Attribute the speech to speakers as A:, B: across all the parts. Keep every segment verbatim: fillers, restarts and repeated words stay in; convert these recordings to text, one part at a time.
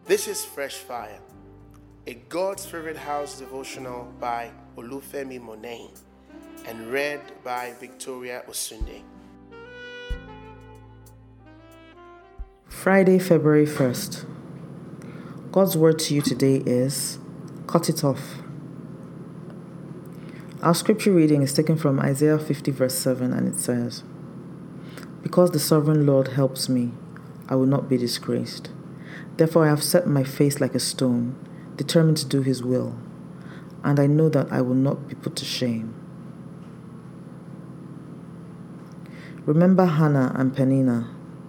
A: This is Fresh Fire, a God's Favorite House devotional by Olufemi Monain and read by Victoria Osunde.
B: Friday, February first. God's word to you today is, cut it off. Our scripture reading is taken from Isaiah fifty verse seven, and it says, "Because the sovereign Lord helps me, I will not be disgraced. Therefore I have set my face like a stone, determined to do his will, and I know that I will not be put to shame." Remember Hannah and Peninnah.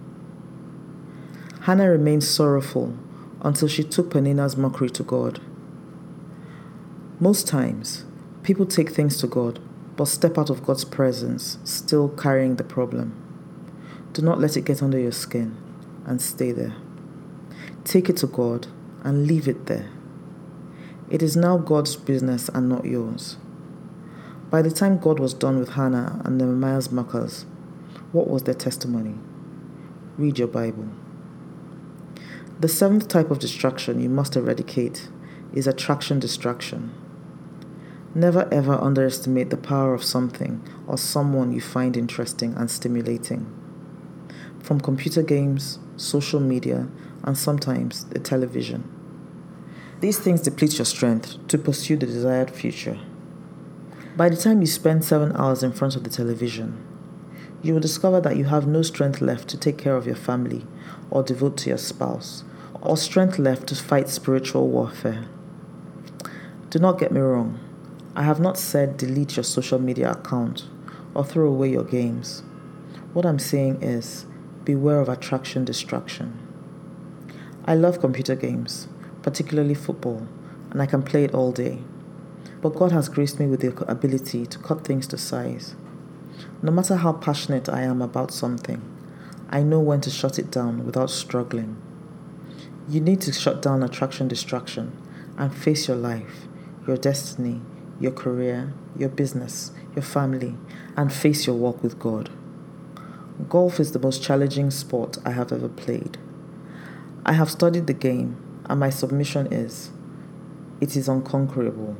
B: Hannah remained sorrowful until she took Peninnah's mockery to God. Most times, people take things to God, but step out of God's presence, still carrying the problem. Do not let it get under your skin and stay there. Take it to God and leave it there. It is now God's business and not yours. By the time God was done with Hannah and Nehemiah's mockers, what was their testimony? Read your Bible. The seventh type of distraction you must eradicate is attraction distraction. Never ever underestimate the power of something or someone you find interesting and stimulating. From computer games, social media, and sometimes the television. These things deplete your strength to pursue the desired future. By the time you spend seven hours in front of the television, you will discover that you have no strength left to take care of your family or devote to your spouse, or strength left to fight spiritual warfare. Do not get me wrong. I have not said delete your social media account or throw away your games. What I'm saying is, beware of attraction distraction. I love computer games, particularly football, and I can play it all day. But God has graced me with the ability to cut things to size. No matter how passionate I am about something, I know when to shut it down without struggling. You need to shut down attraction distraction and face your life, your destiny, your career, your business, your family, and face your walk with God. Golf is the most challenging sport I have ever played. I have studied the game, and my submission is, it is unconquerable.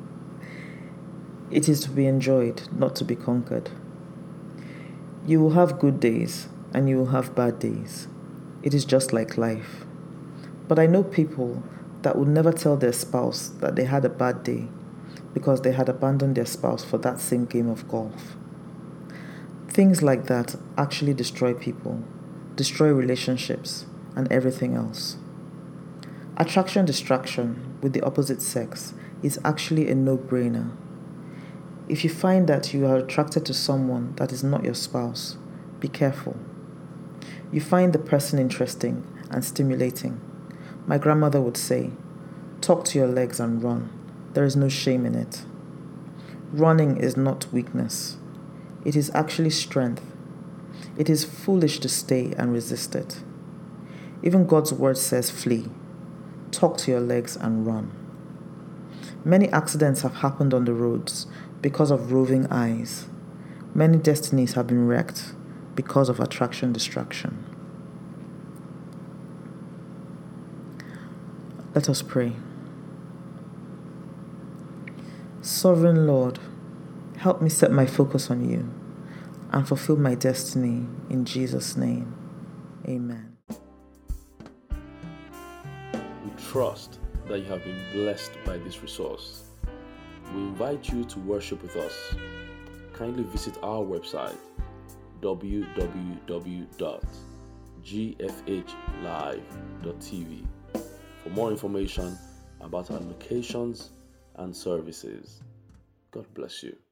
B: It is to be enjoyed, not to be conquered. You will have good days, and you will have bad days. It is just like life. But I know people that would never tell their spouse that they had a bad day because they had abandoned their spouse for that same game of golf. Things like that actually destroy people, destroy relationships, and everything else. Attraction distraction with the opposite sex is actually a no-brainer. If you find that you are attracted to someone that is not your spouse, be careful. You find the person interesting and stimulating. My grandmother would say, talk to your legs and run. There is no shame in it. Running is not weakness. It is actually strength. It is foolish to stay and resist it. Even God's word says flee. Talk to your legs and run. Many accidents have happened on the roads because of roving eyes. Many destinies have been wrecked because of attraction distraction. Let us pray. Sovereign Lord, help me set my focus on you and fulfill my destiny in Jesus' name. Amen.
C: We trust that you have been blessed by this resource. We invite you to worship with us. Kindly visit our website w w w dot g f h live dot t v for more information about our locations and services. God bless you.